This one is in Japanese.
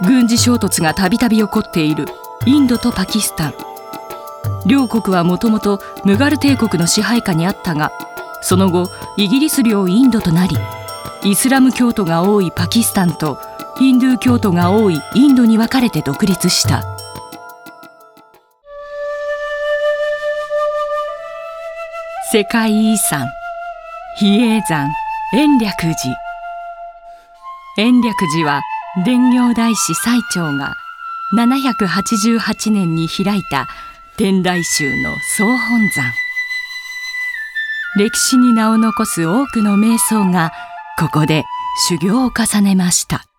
軍事衝突がたびたび起こっているインドとパキスタン。両国はもともとムガル帝国の支配下にあったが、その後イギリス領インドとなり、イスラム教徒が多いパキスタンとヒンドゥー教徒が多いインドに分かれて独立した。世界遺産比叡山延暦寺。延暦寺は伝行大師最澄が788年に開いた天台宗の総本山。歴史に名を残す多くの瞑想がここで修行を重ねました。